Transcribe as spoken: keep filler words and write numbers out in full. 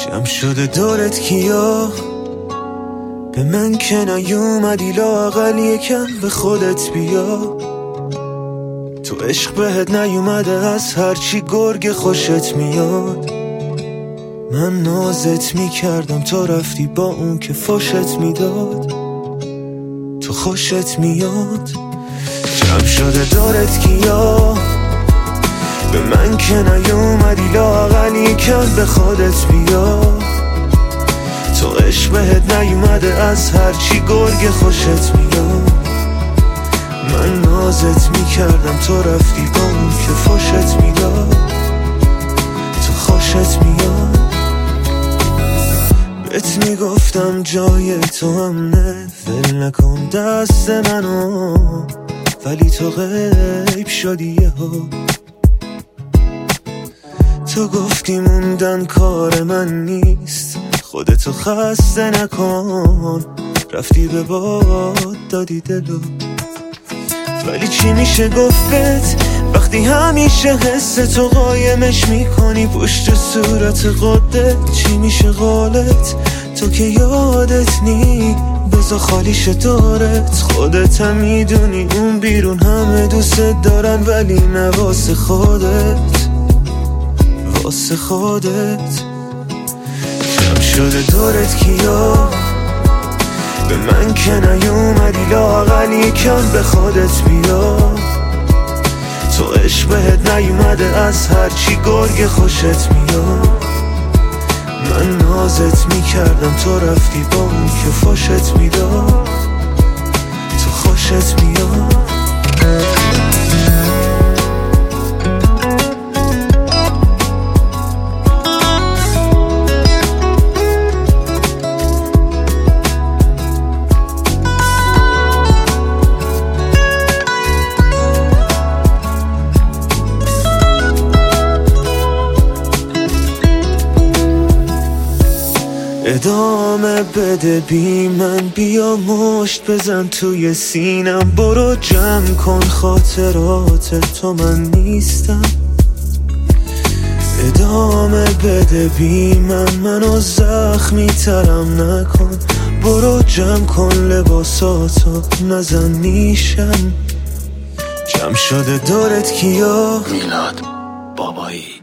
جمع شده دورت کیا، به من که نیومدی لااقل یکم به خودت بیا. تو عشق بهت نیومده از هرچی گرگ خوشت میاد. من نازت میکردم تو رفتی با اون که فوشت میداد. تو خوشت میاد. جمع شده دورت کیا، به من که نیومدی لااقل یکم به خودت بیا. تو عشق بهت نیومده از هرچی گرگ خوشت میاد. من نازت میکردم تو رفتی با اون که فوشت میداد. تو خوشت میاد. بهت میگفتم جای تو امنه، ول نکن دست منو، ولی تو غیب شدی یهو. تو گفتی موندن کار من نیست، خودتو خسته نکن، رفتی به باد دادی دلو. ولی چی میشه گفت وقتی همیشه حس تو قایمش میکنی پشت صورت خودت؟ چی میشه قولت تو که یادت نی؟ بذار خالیش دارت، خودت هم میدونی اون بیرون همه دوست دارن، ولی نه واسه خودت، واسه خودت. جمع شده دورت کیا، به من که نیومدی لااقل یکم به خودت بیا. تو عشق بهت نیومده از هرچی گرگ خوشت میاد. من نازت میکردم تو رفتی با اون که فوشت میداد. تو خوشت میاد. ادامه بده بی من، بیا مشت بزن توی سینم، برو جمع کن خاطرات تو من نیستم. ادامه بده بی من، منو زخمی ترم نکن، برو جمع کن لباساتو نزن نیشم. جمع شده دورت کیا، میلاد بابایی.